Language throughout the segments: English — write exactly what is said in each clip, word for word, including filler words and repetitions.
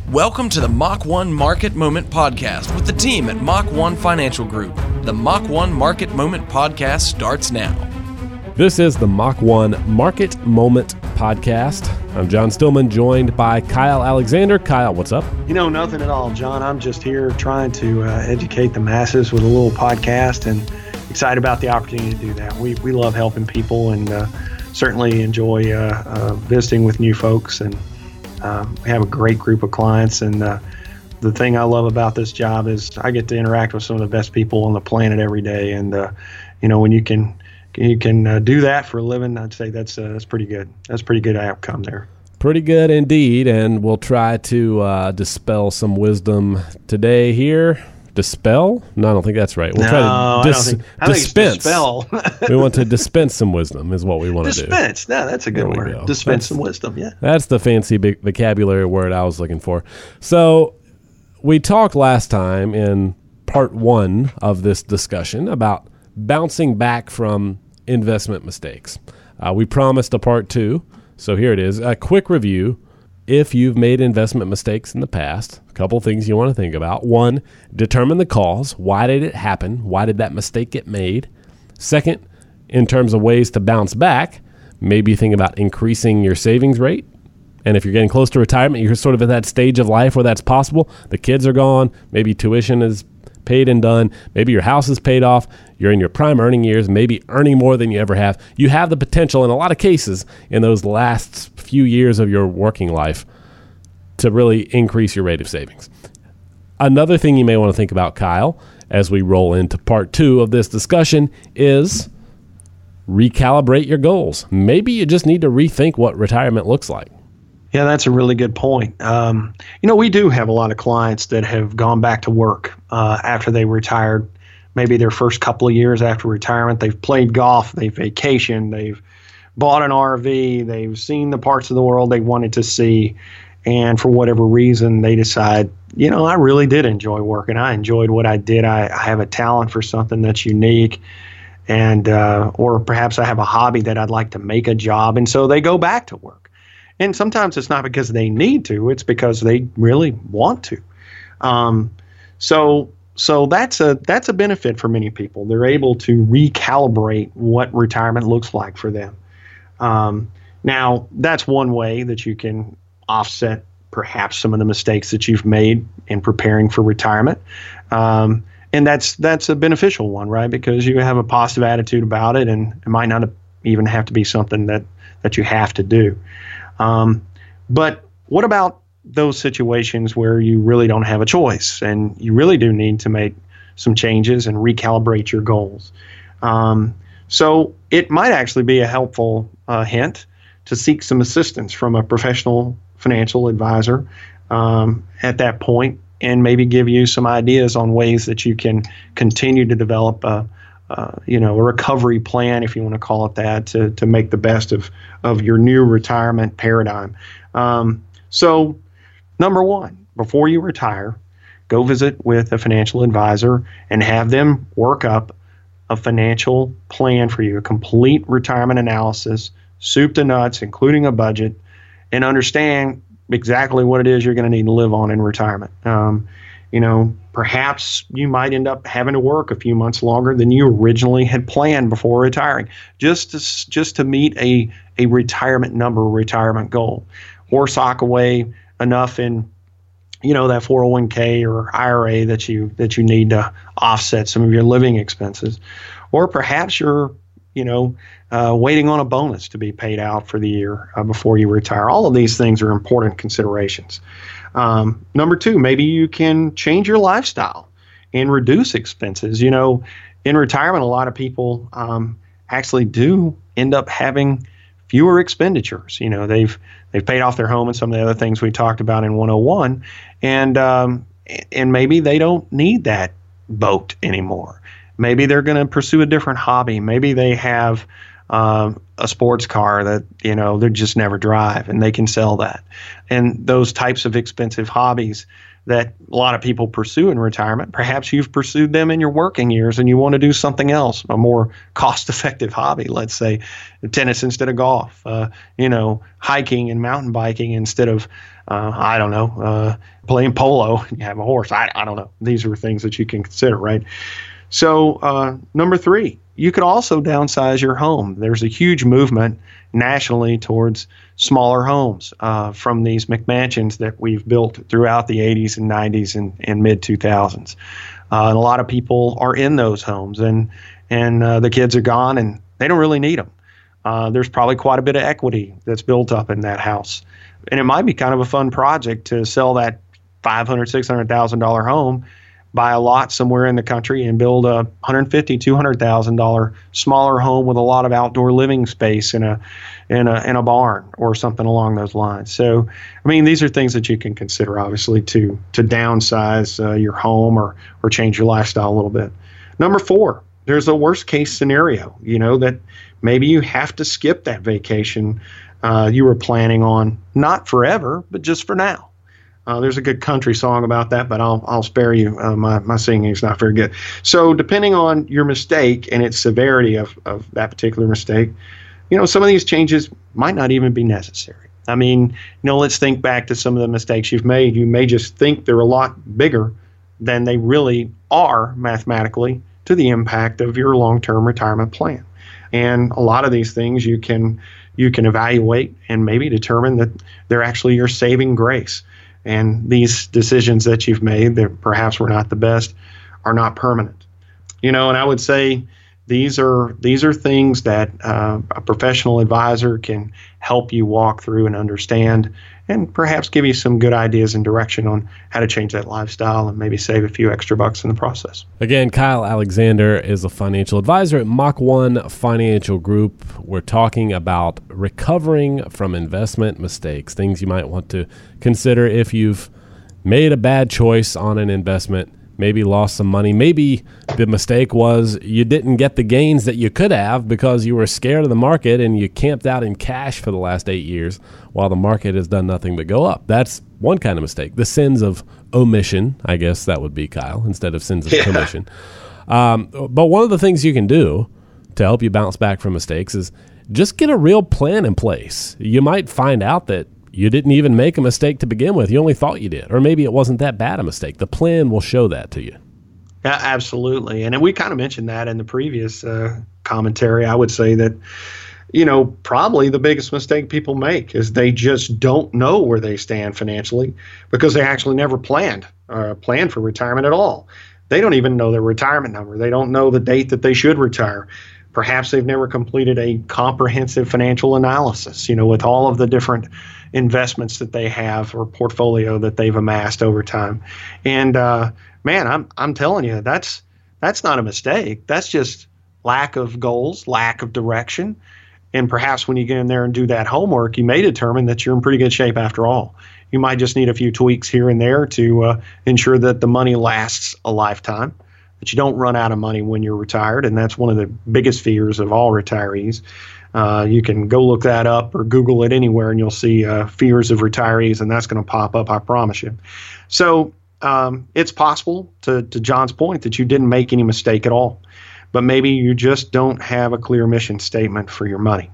Welcome to the Mach one Market Moment Podcast with the team at Mach one Financial Group. The Mach one Market Moment Podcast starts now. This is the Mach one Market Moment Podcast. I'm John Stillman, joined by Kyle Alexander. Kyle, what's up? You know, nothing at all, John. I'm just here trying to uh, educate the masses with a little podcast, and excited about the opportunity to do that. We we love helping people, and uh, certainly enjoy uh, uh, visiting with new folks. And um, we have a great group of clients. And uh, the thing I love about this job is I get to interact with some of the best people on the planet every day. And uh, you know, when you can you can uh, do that for a living, I'd say that's uh, that's pretty good. That's a pretty good outcome there. Pretty good indeed, and we'll try to uh, dispel some wisdom today here. Dispel? No, I don't think that's right. We'll no, try to dis- I don't think, I dispense. Think it's dispel. We want to dispense some wisdom is what we want dispense. to do. Dispense. No, that's a good There we word. go. Dispense That's- some wisdom, yeah. That's the fancy big vocabulary word I was looking for. So we talked last time in part one of this discussion about bouncing back from investment mistakes. Uh, we promised a part two, so here it is. A quick review. If you've made investment mistakes in the past, a couple things you want to think about. One, determine the cause. Why did it happen? Why did that mistake get made? Second, in terms of ways to bounce back, maybe think about increasing your savings rate. And if you're getting close to retirement, you're sort of at that stage of life where that's possible. The kids are gone. Maybe tuition is paid and done. Maybe your house is paid off. You're in your prime earning years, maybe earning more than you ever have. You have the potential in a lot of cases in those last few years of your working life to really increase your rate of savings. Another thing you may want to think about, Kyle, as we roll into part two of this discussion is recalibrate your goals. Maybe you just need to rethink what retirement looks like. Yeah, that's a really good point. Um, you know, we do have a lot of clients that have gone back to work uh, after they retired, maybe their first couple of years after retirement. They've played golf, they've vacationed, they've bought an R V, they've seen the parts of the world they wanted to see, and for whatever reason, they decide, you know, I really did enjoy working. I enjoyed what I did. I, I have a talent for something that's unique, and uh, or perhaps I have a hobby that I'd like to make a job, and so they go back to work. And sometimes it's not because they need to; it's because they really want to. Um, so, so that's a that's a benefit for many people. They're able to recalibrate what retirement looks like for them. Um, now, that's one way that you can offset perhaps some of the mistakes that you've made in preparing for retirement, um, and that's that's a beneficial one, right? Because you have a positive attitude about it, and it might not even have to be something that that you have to do. Um, but what about those situations where you really don't have a choice and you really do need to make some changes and recalibrate your goals? Um, so it might actually be a helpful uh, hint to seek some assistance from a professional financial advisor um, at that point, and maybe give you some ideas on ways that you can continue to develop a Uh, you know, a recovery plan, if you want to call it that, to to make the best of, of your new retirement paradigm. Um, so, number one, before you retire, go visit with a financial advisor and have them work up a financial plan for you, a complete retirement analysis, soup to nuts, including a budget, and understand exactly what it is you're going to need to live on in retirement. Um, You know, perhaps you might end up having to work a few months longer than you originally had planned before retiring, just to just to meet a a retirement number, retirement goal, or sock away enough in, you know, that four oh one k or I R A that you that you need to offset some of your living expenses, or perhaps you're, you know, uh, waiting on a bonus to be paid out for the year uh, before you retire. All of these things are important considerations. Um, number two, maybe you can change your lifestyle and reduce expenses. You know, in retirement, a lot of people um, actually do end up having fewer expenditures. You know, they've they've paid off their home and some of the other things we talked about in one oh one, and um, and maybe they don't need that boat anymore. Maybe they're going to pursue a different hobby. Maybe they have um, a sports car that, you know, they just never drive, and they can sell that. And those types of expensive hobbies that a lot of people pursue in retirement, perhaps you've pursued them in your working years and you want to do something else, a more cost-effective hobby, let's say tennis instead of golf, uh, you know, hiking and mountain biking instead of, uh, I don't know, uh, playing polo. You have a horse. I, I don't know. These are things that you can consider, right? So uh, number three, you could also downsize your home. There's a huge movement nationally towards smaller homes uh, from these McMansions that we've built throughout the eighties and nineties and, and mid two thousands. Uh, and a lot of people are in those homes, and and uh, the kids are gone and they don't really need them. Uh, there's probably quite a bit of equity that's built up in that house. And it might be kind of a fun project to sell that five hundred thousand dollars, six hundred thousand dollars home, buy a lot somewhere in the country and build a one hundred fifty thousand dollars, two hundred thousand dollars smaller home with a lot of outdoor living space in a in a in a barn or something along those lines. So, I mean, these are things that you can consider, obviously, to to downsize uh, your home or or change your lifestyle a little bit. Number four, there's a worst case scenario, you know, that maybe you have to skip that vacation uh, you were planning on, not forever, but just for now. Uh, there's a good country song about that, but I'll I'll spare you. Uh, my my singing is not very good. So depending on your mistake and its severity of, of that particular mistake, you know, some of these changes might not even be necessary. I mean, you know, let's think back to some of the mistakes you've made. You may just think they're a lot bigger than they really are mathematically to the impact of your long-term retirement plan. And a lot of these things you can you can evaluate and maybe determine that they're actually your saving grace. And these decisions that you've made that perhaps were not the best are not permanent. You know, and I would say these are these are things that uh, a professional advisor can help you walk through and understand, and perhaps give you some good ideas and direction on how to change that lifestyle and maybe save a few extra bucks in the process. Again, Kyle Alexander is a financial advisor at Mach one Financial Group. We're talking about recovering from investment mistakes, things you might want to consider if you've made a bad choice on an investment, maybe lost some money. Maybe the mistake was you didn't get the gains that you could have because you were scared of the market and you camped out in cash for the last eight years while the market has done nothing but go up. That's one kind of mistake. The sins of omission, I guess that would be, Kyle, instead of sins of yeah. commission. Um, but one of the things you can do to help you bounce back from mistakes is just get a real plan in place. You might find out that you didn't even make a mistake to begin with. You only thought you did. Or maybe it wasn't that bad a mistake. The plan will show that to you. Yeah, absolutely. And we kind of mentioned that in the previous uh, commentary. I would say that, you know, probably the biggest mistake people make is they just don't know where they stand financially because they actually never planned uh, planned for retirement at all. They don't even know their retirement number. They don't know the date that they should retire. Perhaps they've never completed a comprehensive financial analysis, you know, with all of the different investments that they have or portfolio that they've amassed over time. And uh, man, I'm I'm telling you, that's that's not a mistake. That's just lack of goals, lack of direction. And perhaps when you get in there and do that homework, you may determine that you're in pretty good shape after all. You might just need a few tweaks here and there to uh, ensure that the money lasts a lifetime, that you don't run out of money when you're retired. And that's one of the biggest fears of all retirees. Uh, you can go look that up or Google it anywhere and you'll see uh, fears of retirees, and that's going to pop up, I promise you. So um, it's possible, to, to John's point, that you didn't make any mistake at all, but maybe you just don't have a clear mission statement for your money.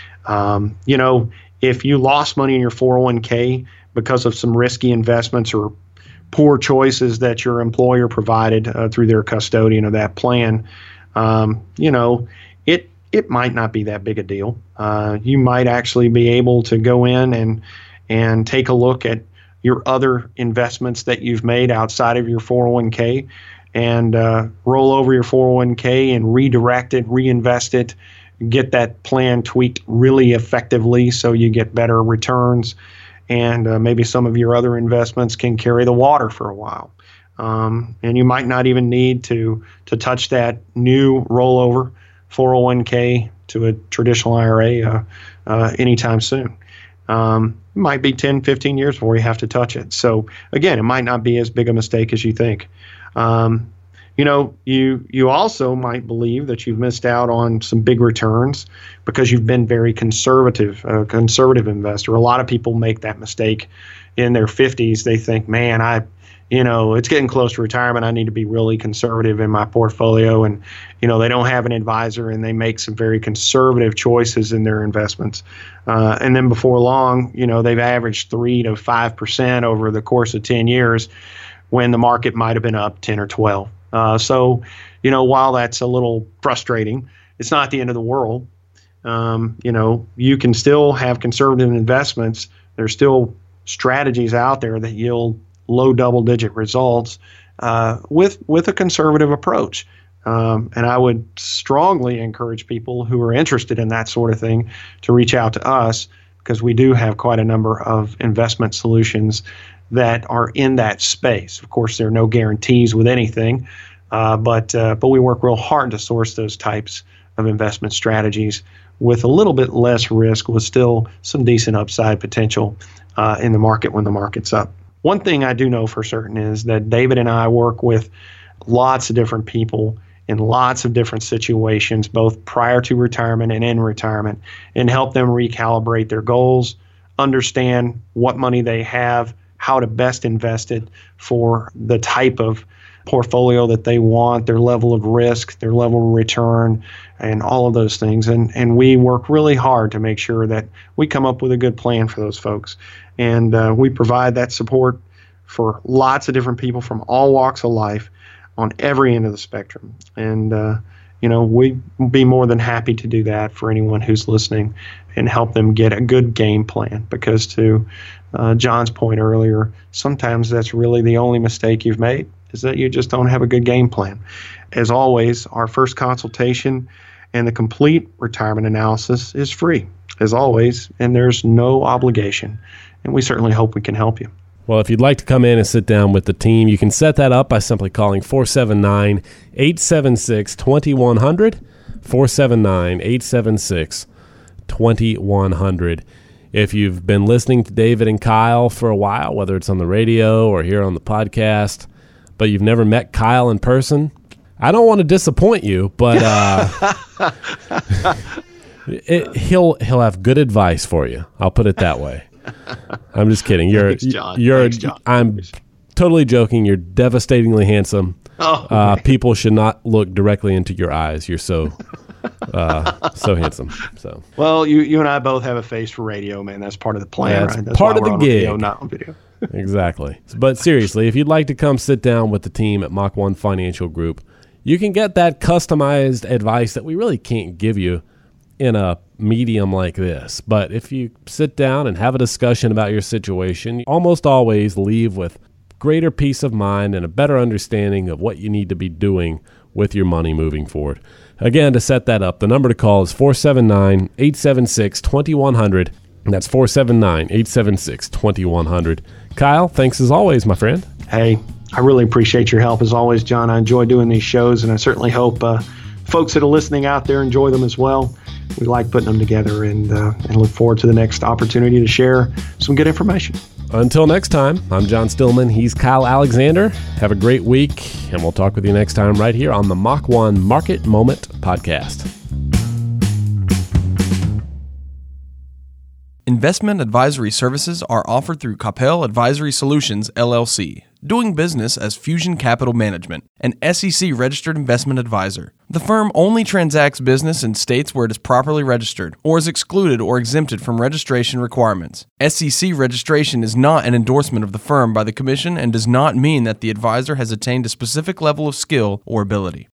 Um, you know, if you lost money in your four oh one k because of some risky investments or poor choices that your employer provided uh, through their custodian of that plan, um, you know, it it might not be that big a deal. Uh, you might actually be able to go in and and take a look at your other investments that you've made outside of your four oh one k and uh, roll over your four oh one k and redirect it, reinvest it, get that plan tweaked really effectively so you get better returns. And uh, maybe some of your other investments can carry the water for a while. Um, and you might not even need to to touch that new rollover four oh one k to a traditional I R A uh, uh, anytime soon. Um, it might be ten, fifteen years before you have to touch it. So again, it might not be as big a mistake as you think. Um, you know, you you also might believe that you've missed out on some big returns because you've been very conservative, a conservative investor. A lot of people make that mistake in their fifties. They think, man, I, you know, it's getting close to retirement. I need to be really conservative in my portfolio. And, you know, they don't have an advisor and they make some very conservative choices in their investments. Uh, and then before long, you know, they've averaged three to five percent over the course of ten years when the market might have been up ten or twelve. Uh, so, you know, while that's a little frustrating, it's not the end of the world. Um, you know, you can still have conservative investments. There's still strategies out there that yield low double-digit results uh, with with a conservative approach. Um, and I would strongly encourage people who are interested in that sort of thing to reach out to us, because we do have quite a number of investment solutions that are in that space. Of course, there are no guarantees with anything, uh, but uh, but we work real hard to source those types of investment strategies with a little bit less risk, with still some decent upside potential uh, in the market when the market's up. One thing I do know for certain is that David and I work with lots of different people in lots of different situations, both prior to retirement and in retirement, and help them recalibrate their goals, understand what money they have, how to best invest it for the type of portfolio that they want, their level of risk, their level of return, and all of those things. And and we work really hard to make sure that we come up with a good plan for those folks. And uh, we provide that support for lots of different people from all walks of life on every end of the spectrum. And, uh, you know, we'd be more than happy to do that for anyone who's listening and help them get a good game plan. Because to uh, John's point earlier, sometimes that's really the only mistake you've made, is that you just don't have a good game plan. As always, our first consultation and the complete retirement analysis is free, as always, and there's no obligation. And we certainly hope we can help you. Well, if you'd like to come in and sit down with the team, you can set that up by simply calling four seven nine, eight seven six, two one zero zero, four seven nine, eight seven six, two one zero zero. If you've been listening to David and Kyle for a while, whether it's on the radio or here on the podcast, but you've never met Kyle in person, I don't want to disappoint you, but uh, it, he'll he'll have good advice for you. I'll put it that way. I'm just kidding. You're Thanks, John. you're. Thanks, John. I'm totally joking. You're devastatingly handsome. Oh, uh, people should not look directly into your eyes. You're so uh, so handsome. So well, you you and I both have a face for radio, man. That's part of the plan, That's right? That's part why of the we're on gig. Video, not on video. Exactly. But seriously, if you'd like to come sit down with the team at Mach one Financial Group, you can get that customized advice that we really can't give you in a medium like this. But if you sit down and have a discussion about your situation, you almost always leave with greater peace of mind and a better understanding of what you need to be doing with your money moving forward. Again, to set that up, the number to call is four seven nine, eight seven six, two one zero zero. And that's four seven nine, eight seven six, two one zero zero. Kyle, thanks as always, my friend. Hey, I really appreciate your help as always, John. I enjoy doing these shows, and I certainly hope uh, folks that are listening out there enjoy them as well. We like putting them together, and uh, and look forward to the next opportunity to share some good information. Until next time, I'm John Stillman. He's Kyle Alexander. Have a great week, and we'll talk with you next time right here on the Mach one Market Moment Podcast. Investment advisory services are offered through Capel Advisory Solutions, L L C, doing business as Fusion Capital Management, an S E C-registered investment advisor. The firm only transacts business in states where it is properly registered or is excluded or exempted from registration requirements. S E C registration is not an endorsement of the firm by the Commission and does not mean that the advisor has attained a specific level of skill or ability.